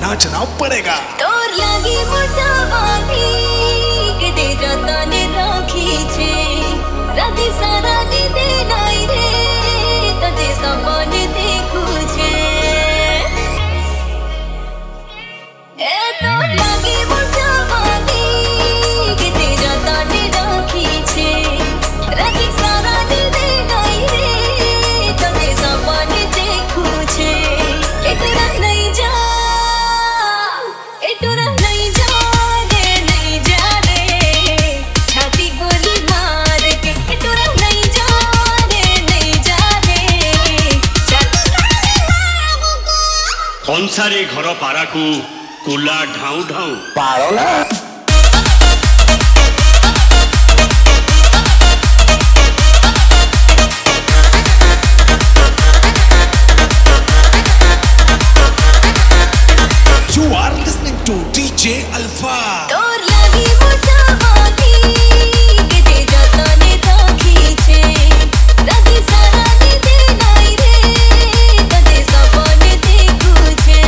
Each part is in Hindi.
नाचना पड़ेगा। तोर लागी मोटावानी के दे जाता ने राखी छे राती सारा नींदे नाई रे तते सपने देखू छे ए तोर लागी मोटावानी के दे जाता ने राखी छे राती सारा नींदे नाई रे तते सपने देखू छे एकरा नहीं जा कंसारे घर पारा को कुला ढाऊ ढाऊ पारो ना You are listening to DJ Alpha. तोर लागी मोटावानी के दे जाता ने राखी छे राती सारा नींदे नाई रे तते सपने देखू छे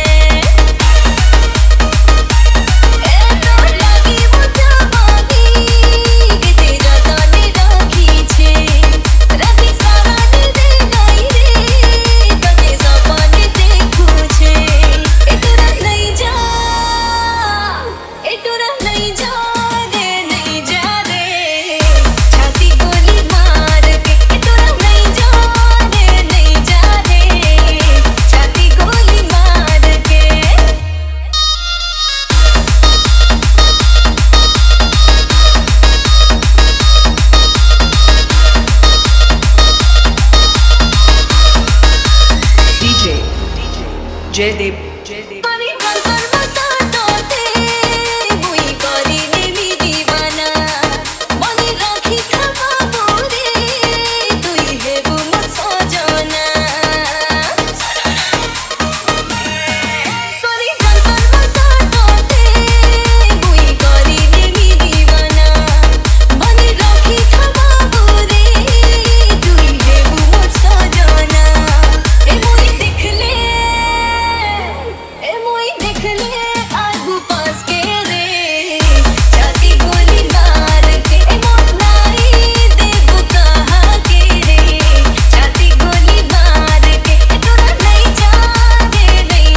ए तोर लागी मोटावानी के दे जाता ने राखी छे राती सारा नींदे नाई रे तते सपने देखू छे एकरा नहीं जा नहीं जा रे छाती गोली मार के तोरा नहीं जा रे छाती गोली मार के DJ Jaydev पानी गल कर बता तोते मुई करी नेमी दीवाना मनी राखी खमा मोरे तुई हेबु म सजना पानी गल कर बता तोते मुई करी नेमी दीवाना मनी राखी खमा मोरे तुई हेबु म सजना ए मुई देख ले आगू पास के रे छाती गोली मार के मोर नाई देबू कहाँ के रे छाती गोली मार के तोरा नहीं जा रे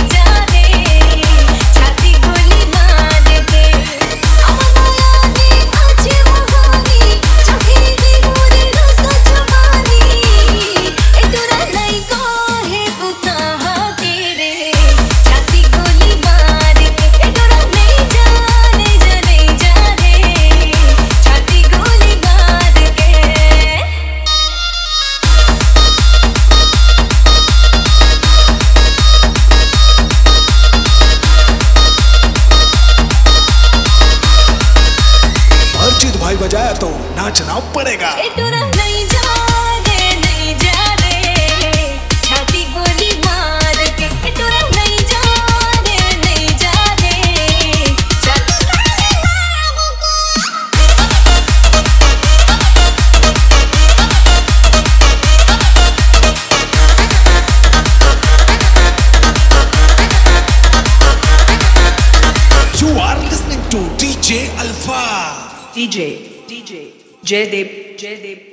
छाती गोली मार के अममायानी आछे मोहानी चोखी दी मोरे रस जवानी तोरा नहीं कहे कहाँ के रे छाती गोली मार के तोरा नहीं जा रे छाती गोली मार के अर्जित भाई बजाया तो नाचना पड़ेगा। तोरा नहीं जा रे छाती गोली मार के तोरा नहीं जा रे You are listening to DJ Alpha. DJ Jaydev